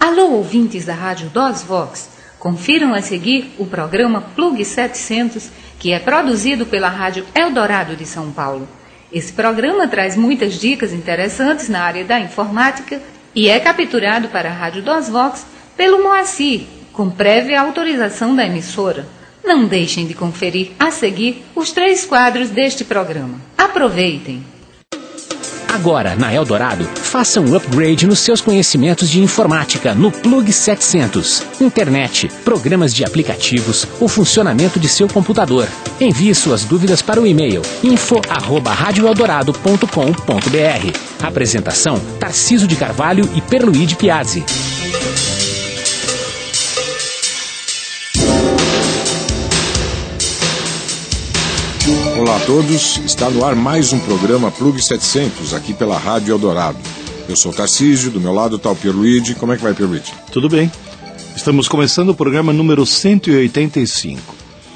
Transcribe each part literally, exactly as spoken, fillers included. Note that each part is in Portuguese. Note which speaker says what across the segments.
Speaker 1: Alô, ouvintes da Rádio DOSVox, confiram a seguir o programa Plug setecentos, que é produzido pela Rádio Eldorado de São Paulo. Esse programa traz muitas dicas interessantes na área da informática e é capturado para a Rádio DOSVox pelo Moacir, com prévia autorização da emissora. Não deixem de conferir a seguir os três quadros deste programa. Aproveitem!
Speaker 2: Agora, na Eldorado, faça um upgrade nos seus conhecimentos de informática no Plug setecentos. Internet, programas de aplicativos, o funcionamento de seu computador. Envie suas dúvidas para o e-mail info arroba rádio eldorado ponto com ponto br. Apresentação, Tarcísio de Carvalho e Perluide Piazzi.
Speaker 3: Olá a todos, está no ar mais um programa Plug setecentos, aqui pela Rádio Eldorado. Eu sou o Tarcísio, do meu lado está o Pierluigi. Como é que vai, Pierluigi?
Speaker 4: Tudo bem. Estamos começando o programa número cento e oitenta e cinco.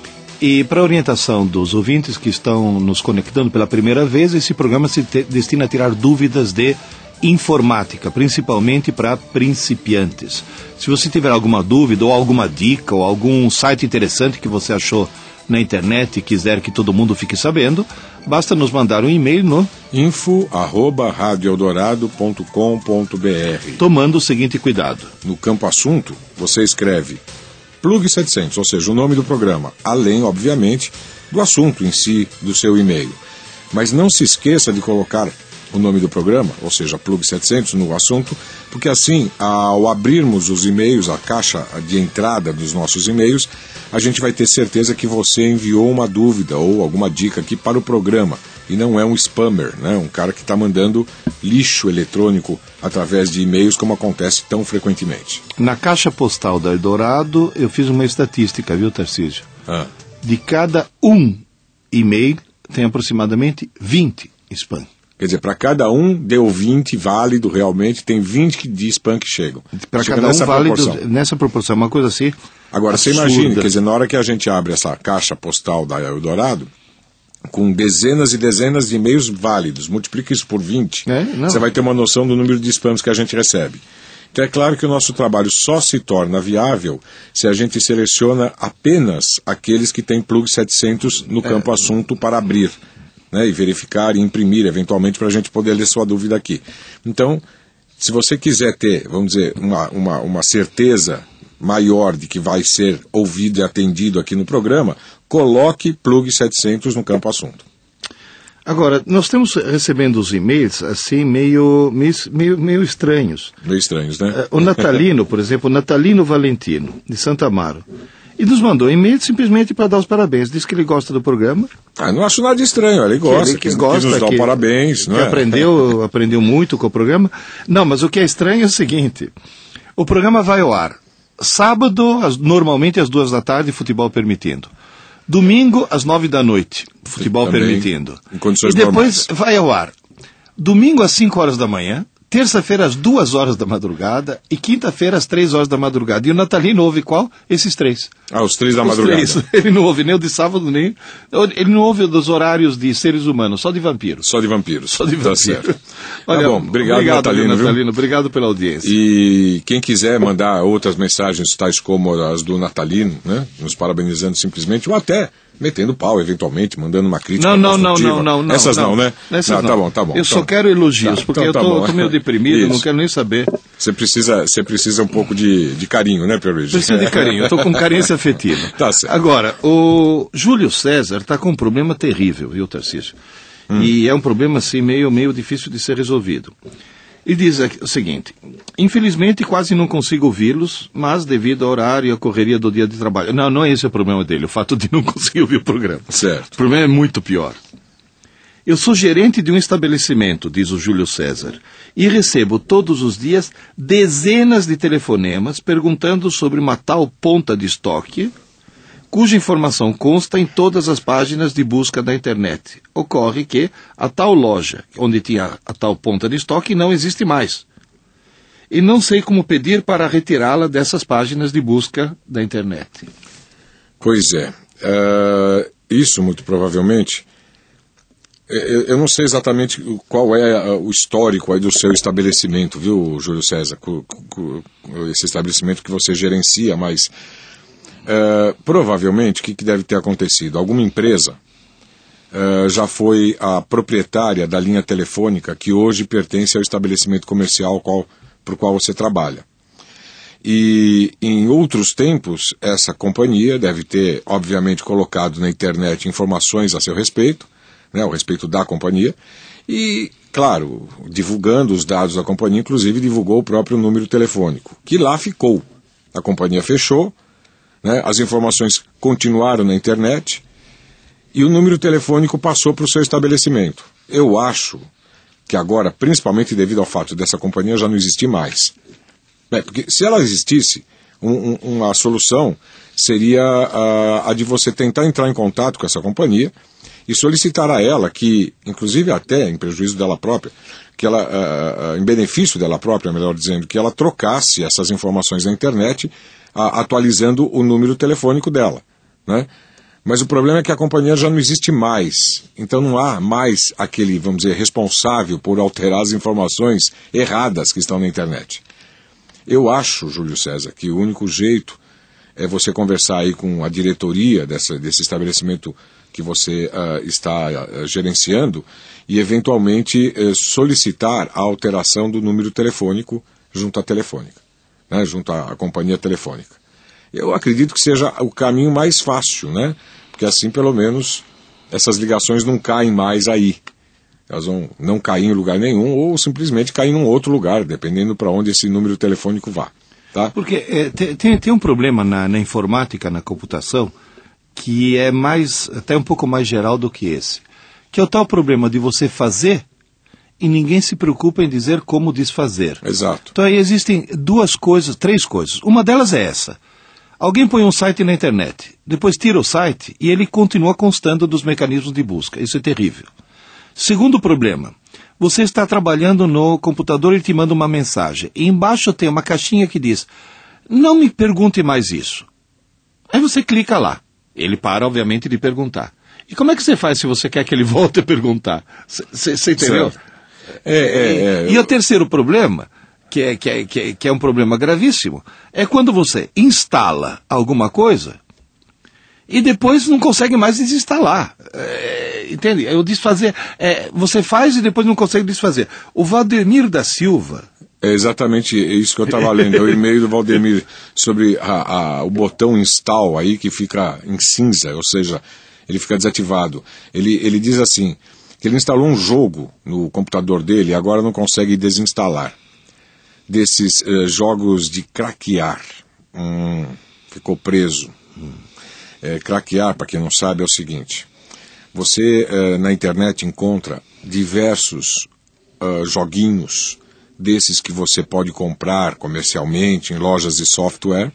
Speaker 4: E para orientação dos ouvintes que estão nos conectando pela primeira vez, esse programa se te- destina a tirar dúvidas de informática, principalmente para principiantes. Se você tiver alguma dúvida ou alguma dica ou algum site interessante que você achou na internet e quiser que todo mundo fique sabendo, basta nos mandar um e-mail no
Speaker 3: info arroba rádio eldorado ponto com ponto br.
Speaker 4: tomando o seguinte cuidado.
Speaker 3: No campo assunto, você escreve Plug setecentos, ou seja, o nome do programa, além, obviamente, do assunto em si do seu e-mail. Mas não se esqueça de colocar o nome do programa, ou seja, Plug setecentos, no assunto, porque assim, ao abrirmos os e-mails, a caixa de entrada dos nossos e-mails, a gente vai ter certeza que você enviou uma dúvida ou alguma dica aqui para o programa, e não é um spammer, né? Um cara que está mandando lixo eletrônico através de e-mails, como acontece tão frequentemente.
Speaker 4: Na caixa postal da Eldorado, eu fiz uma estatística, viu, Tarcísio?
Speaker 3: Ah.
Speaker 4: De cada um e-mail, tem aproximadamente vinte spam.
Speaker 3: Quer dizer, para cada um deu vinte válido realmente, tem vinte de spam que chegam.
Speaker 4: Para
Speaker 3: Chega
Speaker 4: cada um
Speaker 3: nessa
Speaker 4: válido
Speaker 3: proporção.
Speaker 4: nessa proporção, uma coisa assim.
Speaker 3: Agora,
Speaker 4: absurda.
Speaker 3: você imagine, quer dizer, na hora que a gente abre essa caixa postal da Eldorado, com dezenas e dezenas de e-mails válidos, multiplica isso por vinte,
Speaker 4: É, não.
Speaker 3: você vai ter uma noção do número de spams que a gente recebe. Então é claro que o nosso trabalho só se torna viável se a gente seleciona apenas aqueles que têm Plug setecentos no campo
Speaker 4: É.
Speaker 3: assunto para abrir, né, e verificar e imprimir, eventualmente, para a gente poder ler sua dúvida aqui. Então, se você quiser ter, vamos dizer, uma, uma, uma certeza maior de que vai ser ouvido e atendido aqui no programa, coloque Plug setecentos no campo assunto.
Speaker 4: Agora, nós estamos recebendo os e-mails assim, meio, meio, meio, meio estranhos.
Speaker 3: Meio estranhos, né?
Speaker 4: O Natalino, por exemplo, o Natalino Valentino, de Santa Amaro, e nos mandou um e-mail simplesmente para dar os parabéns. Diz que ele gosta do programa.
Speaker 3: Ah, não acho nada de estranho, ele gosta,
Speaker 4: que,
Speaker 3: que,
Speaker 4: ele, que, gosta,
Speaker 3: que nos dá
Speaker 4: que,
Speaker 3: parabéns, não
Speaker 4: que
Speaker 3: é?
Speaker 4: aprendeu, aprendeu muito com o programa. Não, mas o que é estranho é o seguinte, o programa vai ao ar sábado, as, normalmente às duas da tarde, futebol permitindo. Domingo, às nove da noite, futebol
Speaker 3: Também,
Speaker 4: permitindo.
Speaker 3: em condições
Speaker 4: E depois
Speaker 3: normais.
Speaker 4: vai ao ar domingo às cinco horas da manhã, terça-feira às duas horas da madrugada e quinta-feira às três horas da madrugada. E o Natalino ouve qual? Esses três.
Speaker 3: Ah, os três da
Speaker 4: Os
Speaker 3: madrugada.
Speaker 4: três. Ele não ouve nem o de sábado, nem... Ele não ouve dos horários de seres humanos, só de vampiros.
Speaker 3: Só de vampiros.
Speaker 4: Só de
Speaker 3: Tá
Speaker 4: vampiros.
Speaker 3: certo.
Speaker 4: Olha,
Speaker 3: Tá bom, obrigado,
Speaker 4: obrigado
Speaker 3: Natalino, viu?
Speaker 4: Natalino. Obrigado pela audiência.
Speaker 3: E quem quiser mandar outras mensagens, tais como as do Natalino, né, nos parabenizando simplesmente, ou até metendo pau, eventualmente, mandando uma crítica
Speaker 4: Não, não, não,
Speaker 3: construtiva.
Speaker 4: não, não, não.
Speaker 3: Essas não, né?
Speaker 4: Essas
Speaker 3: não,
Speaker 4: não.
Speaker 3: Tá bom, tá bom.
Speaker 4: Eu
Speaker 3: então,
Speaker 4: só quero elogios,
Speaker 3: tá,
Speaker 4: porque
Speaker 3: então tá
Speaker 4: eu tô,
Speaker 3: bom.
Speaker 4: tô meio deprimido,
Speaker 3: Isso.
Speaker 4: não quero nem saber.
Speaker 3: Você precisa, você precisa um pouco de, de carinho, né, Pierluigi?
Speaker 4: Preciso de carinho, eu tô com carência afetiva.
Speaker 3: Tá certo.
Speaker 4: Agora, o Júlio César está com um problema terrível, viu, Tarcísio? Hum. E é um problema, assim, meio, meio difícil de ser resolvido. E diz aqui, o seguinte, infelizmente quase não consigo ouvi-los, mas devido ao horário e à correria do dia de trabalho. Não, não é esse o problema dele, o fato de não conseguir ouvir o programa.
Speaker 3: Certo.
Speaker 4: O problema é muito pior. Eu sou gerente de um estabelecimento, diz o Júlio César, e recebo todos os dias dezenas de telefonemas perguntando sobre uma tal ponta de estoque, cuja informação consta em todas as páginas de busca da internet. Ocorre que a tal loja, onde tinha a tal ponta de estoque, não existe mais. E não sei como pedir para retirá-la dessas páginas de busca da internet.
Speaker 3: Pois é. Uh, isso, muito provavelmente, Eu, eu não sei exatamente qual é o histórico aí do seu estabelecimento, viu, Júlio César, com, com, com esse estabelecimento que você gerencia, mas uh, provavelmente o que, que deve ter acontecido? Alguma empresa uh, já foi a proprietária da linha telefônica que hoje pertence ao estabelecimento comercial para o qual você trabalha. E em outros tempos, essa companhia deve ter, obviamente, colocado na internet informações a seu respeito, né, ao respeito da companhia, e, claro, divulgando os dados da companhia, inclusive divulgou o próprio número telefônico, que lá ficou. A companhia fechou, né, as informações continuaram na internet, e o número telefônico passou para o seu estabelecimento. Eu acho que agora, principalmente devido ao fato dessa companhia já não existir mais. É, porque se ela existisse, um, um, uma solução seria a, a de você tentar entrar em contato com essa companhia e solicitar a ela que, inclusive até em prejuízo dela própria, que ela, uh, uh, em benefício dela própria, melhor dizendo, que ela trocasse essas informações na internet, uh, atualizando o número telefônico dela, né? Mas o problema é que a companhia já não existe mais, então não há mais aquele, vamos dizer, responsável por alterar as informações erradas que estão na internet. Eu acho, Júlio César, que o único jeito é você conversar aí com a diretoria dessa, desse estabelecimento que você uh, está uh, gerenciando e, eventualmente, uh, solicitar a alteração do número telefônico junto à telefônica, né, junto à, à companhia telefônica. Eu acredito que seja o caminho mais fácil, né, porque assim, pelo menos, essas ligações não caem mais aí. Elas vão não cair em lugar nenhum ou simplesmente cair em um outro lugar, dependendo para onde esse número telefônico vá. Tá?
Speaker 4: Porque é, tem, tem um problema na, na informática, na computação, que é mais, até um pouco mais geral do que esse. Que é o tal problema de você fazer e ninguém se preocupa em dizer como desfazer.
Speaker 3: Exato.
Speaker 4: Então aí existem duas coisas, três coisas. Uma delas é essa. Alguém põe um site na internet, depois tira o site e ele continua constando dos mecanismos de busca. Isso é terrível. Segundo problema, você está trabalhando no computador e te manda uma mensagem. E embaixo tem uma caixinha que diz, não me pergunte mais isso. Aí você clica lá. Ele para, obviamente, de perguntar. E como é que você faz se você quer que ele volte a perguntar? Você entendeu?
Speaker 3: É, é, é,
Speaker 4: e, e o terceiro problema, que é, que, é, que, é, que é um problema gravíssimo, é quando você instala alguma coisa e depois não consegue mais desinstalar. É, entende? Eu desfazer. É, você faz e depois não consegue desfazer. O Valdemir da Silva...
Speaker 3: É exatamente isso que eu estava lendo, é o e-mail do Valdemir sobre a, a, o botão install aí que fica em cinza, ou seja, ele fica desativado. Ele, ele diz assim, que ele instalou um jogo no computador dele e agora não consegue desinstalar. Desses uh, jogos de craquear. Hum, ficou preso. Hum. É, craquear, para quem não sabe, é o seguinte. Você uh, na internet encontra diversos uh, joguinhos desses que você pode comprar comercialmente em lojas de software,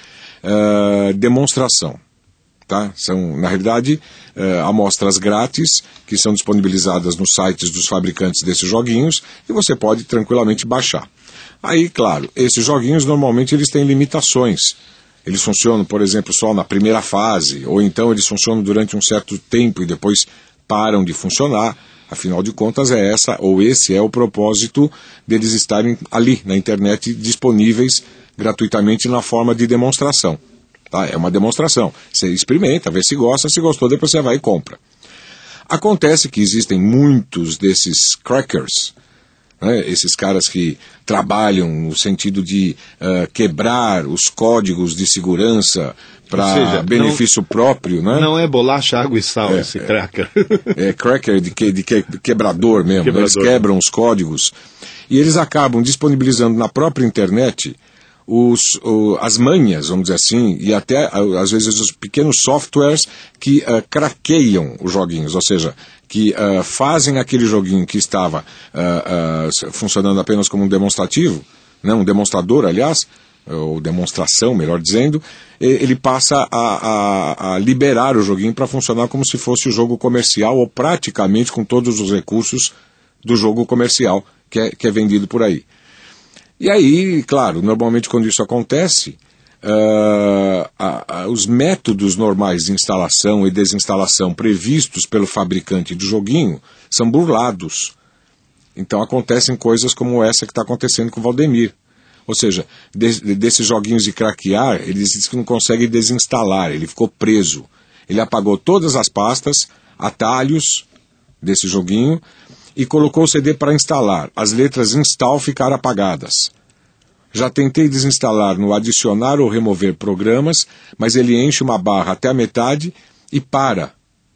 Speaker 3: uh, demonstração. Tá? São, na realidade, uh, amostras grátis que são disponibilizadas nos sites dos fabricantes desses joguinhos e você pode tranquilamente baixar. Aí, claro, esses joguinhos normalmente eles têm limitações. Eles funcionam, por exemplo, só na primeira fase, ou então eles funcionam durante um certo tempo e depois param de funcionar. Afinal de contas, é essa ou esse é o propósito deles estarem ali na internet disponíveis gratuitamente na forma de demonstração. Tá? É uma demonstração. Você experimenta, vê se gosta, se gostou, depois você vai e compra. Acontece que existem muitos desses crackers, né? Esses caras que trabalham no sentido de uh, quebrar os códigos de segurança para benefício não, próprio, né?
Speaker 4: Não é bolacha, água e sal é, esse cracker.
Speaker 3: É, é cracker de, que, de que, quebrador mesmo. Quebrador. Eles quebram os códigos e eles acabam disponibilizando na própria internet os, o, as manhas, vamos dizer assim, e até às vezes os pequenos softwares que uh, craqueiam os joguinhos, ou seja, que uh, fazem aquele joguinho que estava uh, uh, funcionando apenas como um demonstrativo, né, um demonstrador, aliás, ou demonstração, melhor dizendo, ele passa a, a, a liberar o joguinho para funcionar como se fosse o jogo comercial ou praticamente com todos os recursos do jogo comercial que é, que é vendido por aí. E aí, claro, normalmente quando isso acontece, uh, a, a, os métodos normais de instalação e desinstalação previstos pelo fabricante do joguinho são burlados. Então acontecem coisas como essa que está acontecendo com o Valdemir. Ou seja, de, desses joguinhos de craquear, ele diz que não consegue desinstalar, ele ficou preso. Ele apagou todas as pastas, atalhos desse joguinho e colocou o C D para instalar. As letras install ficaram apagadas. Já tentei desinstalar no adicionar ou remover programas, mas ele enche uma barra até a metade e para.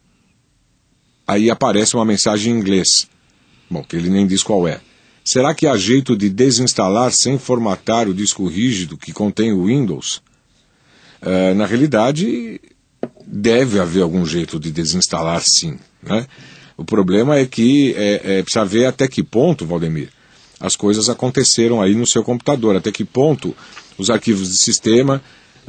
Speaker 3: Aí aparece uma mensagem em inglês. Bom, que ele nem diz qual é. Será que há jeito de desinstalar sem formatar o disco rígido que contém o Windows? Uh, na realidade, deve haver algum jeito de desinstalar, sim, né? O problema é que é, é, precisa ver até que ponto, Valdemir, as coisas aconteceram aí no seu computador, até que ponto os arquivos de sistema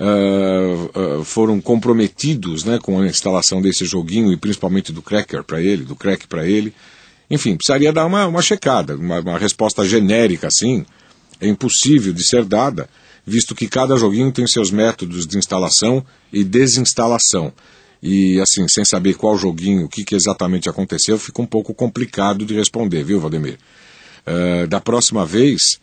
Speaker 3: uh, uh, foram comprometidos, né, com a instalação desse joguinho e principalmente do cracker para ele, do crack para ele. Enfim, precisaria dar uma, uma checada, uma, uma resposta genérica assim, é impossível de ser dada, visto que cada joguinho tem seus métodos de instalação e desinstalação. E assim, sem saber qual joguinho, o que, que exatamente aconteceu, fica um pouco complicado de responder, viu, Valdemir? Uh, da próxima vez,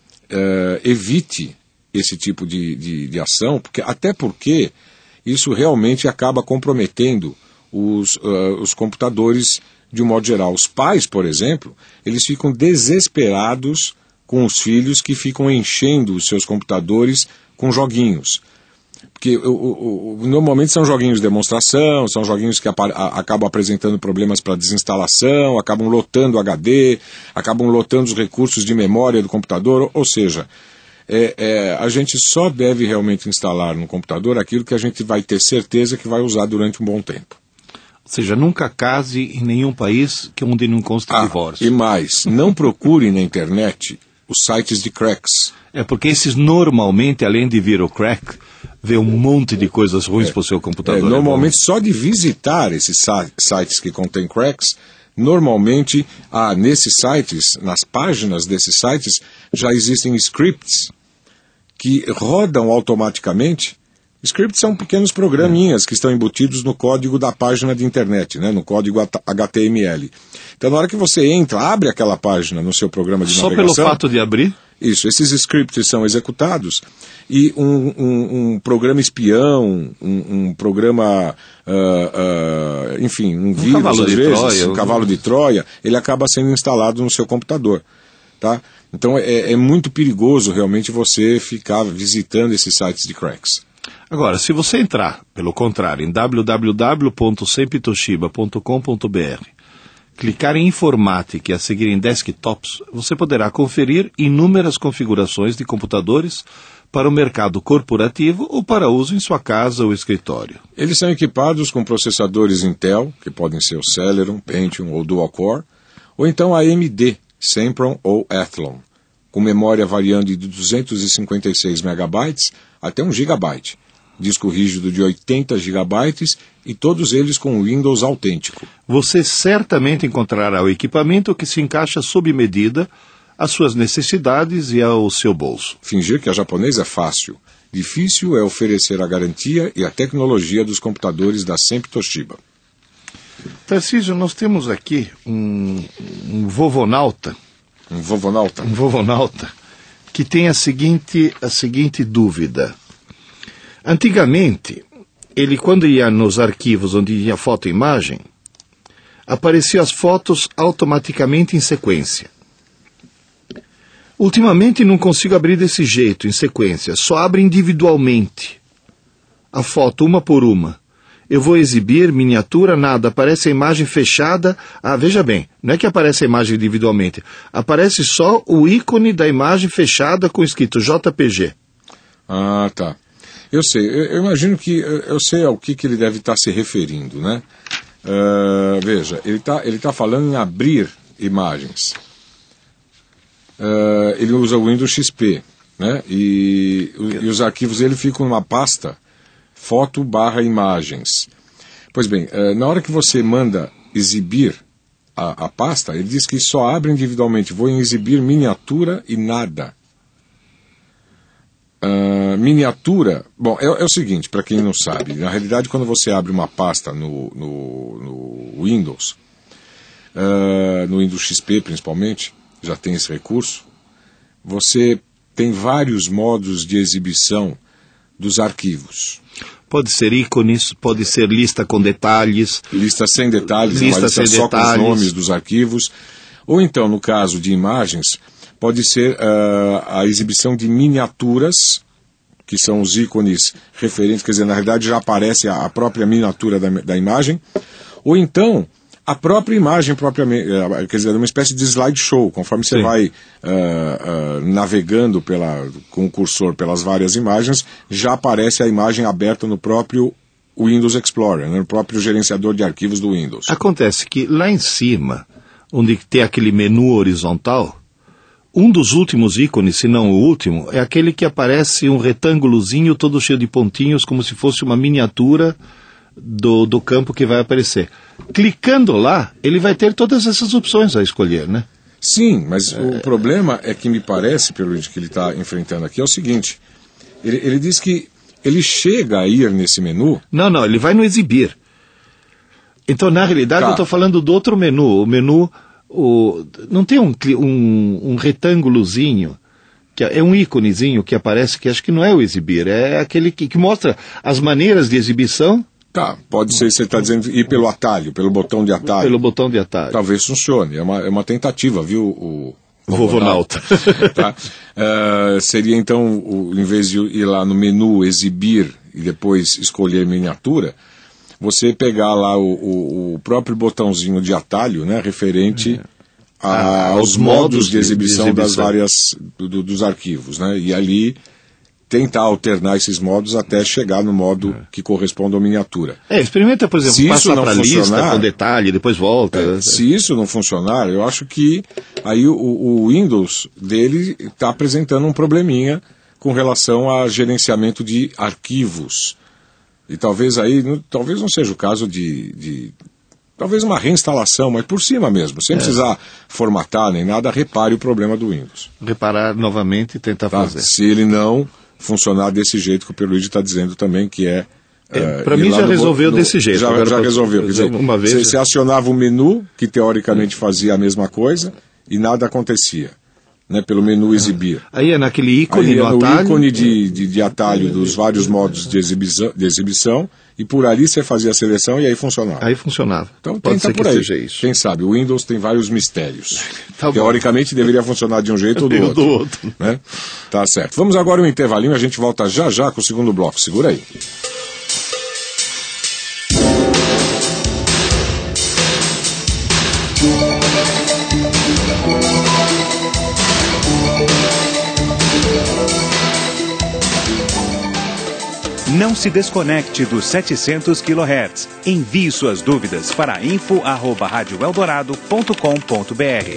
Speaker 3: uh, evite esse tipo de, de, de ação, porque, até porque isso realmente acaba comprometendo os, uh, os computadores de um modo geral. Os pais, por exemplo, eles ficam desesperados com os filhos que ficam enchendo os seus computadores com joguinhos. Porque o, o, o, normalmente são joguinhos de demonstração, são joguinhos que apa- a, acabam apresentando problemas para desinstalação, acabam lotando o H D, acabam lotando os recursos de memória do computador, ou seja, é, é, a gente só deve realmente instalar no computador aquilo que a gente vai ter certeza que vai usar durante um bom tempo.
Speaker 4: Ou seja, nunca case em nenhum país que onde não consta
Speaker 3: ah,
Speaker 4: divórcio.
Speaker 3: E mais, não procure na internet os sites de cracks.
Speaker 4: É porque esses normalmente, além de vir o crack, vê um monte de coisas ruins é, para o seu computador.
Speaker 3: É, normalmente, é só de visitar esses sites que contêm cracks, normalmente, ah, nesses sites, nas páginas desses sites, já existem scripts que rodam automaticamente. Scripts são pequenos programinhas que estão embutidos no código da página de internet, né, no código H T M L. Então, na hora que você entra, abre aquela página no seu programa de
Speaker 4: Só
Speaker 3: navegação...
Speaker 4: Só pelo fato de abrir?
Speaker 3: Isso, esses scripts são executados e um, um, um programa espião, um, um programa, uh, uh, enfim, um, um vírus, às vezes, Troia, um cavalo de Troia, ele acaba sendo instalado no seu computador, tá? Então, é, é muito perigoso, realmente, você ficar visitando esses sites de cracks.
Speaker 4: Agora, se você entrar, pelo contrário, em w w w ponto sempre toshiba ponto com ponto b r, clicar em Informática e a seguir em Desktops, você poderá conferir inúmeras configurações de computadores para o mercado corporativo ou para uso em sua casa ou escritório.
Speaker 3: Eles são equipados com processadores Intel, que podem ser o Celeron, Pentium ou Dual-Core, ou então A M D, Sempron ou Athlon, com memória variando de duzentos e cinquenta e seis megabytes até um gigabyte. Disco rígido de oitenta gigabytes e todos eles com Windows autêntico.
Speaker 4: Você certamente encontrará o equipamento que se encaixa sob medida às suas necessidades e ao seu bolso.
Speaker 3: Fingir que a japonês é fácil. Difícil é oferecer a garantia e a tecnologia dos computadores da Sempre Toshiba.
Speaker 4: Tarcísio, nós temos aqui um, um vovonauta.
Speaker 3: Um vovonauta?
Speaker 4: Um vovonauta que tem a seguinte, a seguinte dúvida. Antigamente, ele quando ia nos arquivos onde tinha foto e imagem, apareciam as fotos automaticamente em sequência. Ultimamente não consigo abrir desse jeito, em sequência, só abre individualmente. A foto, uma por uma. Eu vou exibir, miniatura, nada, aparece a imagem fechada. Ah, veja bem, não é que aparece a imagem individualmente, aparece só o ícone da imagem fechada com escrito J P G.
Speaker 3: Ah, tá. Eu sei, eu, eu imagino que, eu sei ao que, que ele deve estar se referindo, né? Uh, veja, ele está ele tá falando em abrir imagens. Uh, ele usa o Windows X P, né? E, e os arquivos dele ficam numa pasta foto barra imagens. Pois bem, uh, na hora que você manda exibir a, a pasta, ele diz que só abre individualmente. Vou em exibir miniatura e nada. Uh, uh, miniatura... Bom, é, é o seguinte, para quem não sabe, na realidade, quando você abre uma pasta no, no, no Windows, uh, no Windows X P principalmente, já tem esse recurso, você tem vários modos de exibição dos arquivos.
Speaker 4: Pode ser ícones, pode ser lista com detalhes.
Speaker 3: Lista sem detalhes,
Speaker 4: lista,
Speaker 3: uma lista
Speaker 4: sem
Speaker 3: só
Speaker 4: detalhes.
Speaker 3: com os nomes dos arquivos. Ou então, no caso de imagens, pode ser uh, a exibição de miniaturas, que são os ícones referentes, quer dizer, na realidade já aparece a, a própria miniatura da, da imagem. Ou então, a própria imagem, propriamente, uh, quer dizer, uma espécie de slideshow, conforme você Sim. vai uh, uh, navegando pela, com o cursor pelas várias imagens, já aparece a imagem aberta no próprio Windows Explorer, né, no próprio gerenciador de arquivos do Windows.
Speaker 4: Acontece que lá em cima, onde tem aquele menu horizontal, um dos últimos ícones, se não o último, é aquele que aparece um retângulozinho todo cheio de pontinhos, como se fosse uma miniatura do, do campo que vai aparecer. Clicando lá, ele vai ter todas essas opções a escolher, né?
Speaker 3: Sim, mas é... o problema é que me parece, pelo que ele está enfrentando aqui, é o seguinte, ele, ele diz que ele chega a ir nesse menu...
Speaker 4: Não, não, ele vai no exibir. Então, na realidade, tá. eu estou falando do outro menu, o menu... O, não tem um, um, um retângulozinho, que é um íconezinho que aparece, que acho que não é o exibir, é aquele que, que mostra as maneiras de exibição.
Speaker 3: Tá, pode ser, você está dizendo, ir pelo atalho, pelo botão de atalho.
Speaker 4: Pelo botão de atalho.
Speaker 3: Talvez funcione, é uma, é uma tentativa, viu, o...
Speaker 4: Vovonauta.
Speaker 3: Tá. Uh, seria então, o, em vez de ir lá no menu, exibir e depois escolher miniatura, você pegar lá o, o, o próprio botãozinho de atalho, né, referente é. a, ah, aos modos, modos de, exibição de exibição das várias, do, dos arquivos, né, e ali tentar alternar esses modos até chegar no modo é. que corresponde à miniatura.
Speaker 4: É, experimenta, por exemplo, passar para a lista com detalhe, depois volta.
Speaker 3: É, se isso não funcionar, eu acho que aí o, o Windows dele está apresentando um probleminha com relação a gerenciamento de arquivos. E talvez aí, não, talvez não seja o caso de, de... Talvez uma reinstalação, mas por cima mesmo, sem é. precisar formatar nem nada, repare o problema do Windows.
Speaker 4: Reparar novamente e tentar tá? fazer.
Speaker 3: Se ele não funcionar desse jeito que o Pierluigi está dizendo também, que é...
Speaker 4: é Para mim já resolveu no, desse jeito.
Speaker 3: Já,
Speaker 4: Agora
Speaker 3: já
Speaker 4: pra,
Speaker 3: resolveu. Quer dizer,
Speaker 4: uma vez,
Speaker 3: você, você acionava o menu, que teoricamente fazia a mesma coisa, e nada acontecia. Né, pelo menu exibir.
Speaker 4: Aí é naquele ícone
Speaker 3: Aí é
Speaker 4: no
Speaker 3: no
Speaker 4: atalho.
Speaker 3: ícone de, de, de atalho dos vários modos de exibição, de exibição, e por ali você fazia a seleção e aí funcionava.
Speaker 4: Aí funcionava.
Speaker 3: Então
Speaker 4: pode
Speaker 3: tenta
Speaker 4: ser
Speaker 3: por
Speaker 4: que
Speaker 3: aí.
Speaker 4: seja isso.
Speaker 3: Quem sabe, o Windows tem vários mistérios.
Speaker 4: Tá
Speaker 3: Teoricamente deveria funcionar de um jeito ou do outro.
Speaker 4: do outro.
Speaker 3: Né? Tá certo. Vamos agora um intervalinho, a gente volta já já com o segundo bloco. Segura aí.
Speaker 5: Não se desconecte dos setecentos quilohertz. Envie suas dúvidas para info arroba rádio eldorado ponto com ponto br.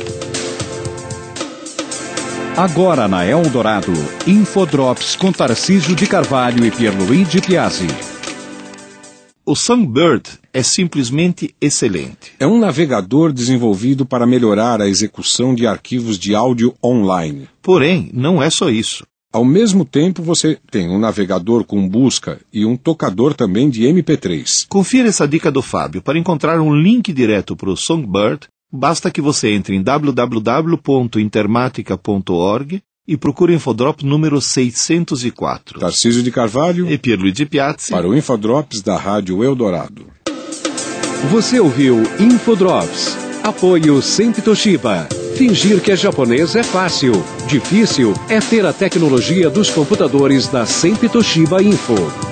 Speaker 5: Agora na Eldorado, Infodrops com Tarcísio de Carvalho e Pierluigi Piazzi.
Speaker 4: O Sunbird é simplesmente excelente.
Speaker 3: É um navegador desenvolvido para melhorar a execução de arquivos de áudio online.
Speaker 4: Porém, não é só isso.
Speaker 3: Ao mesmo tempo, você tem um navegador com busca e um tocador também de M P três.
Speaker 4: Confira essa dica do Fábio. Para encontrar um link direto para o Songbird, basta que você entre em w w w ponto intermatica ponto org e procure o Infodrop número seiscentos e quatro.
Speaker 3: Tarcísio de Carvalho
Speaker 4: e Pierluigi Piazzi
Speaker 3: para o Infodrops da Rádio Eldorado.
Speaker 2: Você ouviu Infodrops. Apoio Sempre Toshiba. Fingir que é japonês é fácil. Difícil é ter a tecnologia dos computadores da Sempre Toshiba Info.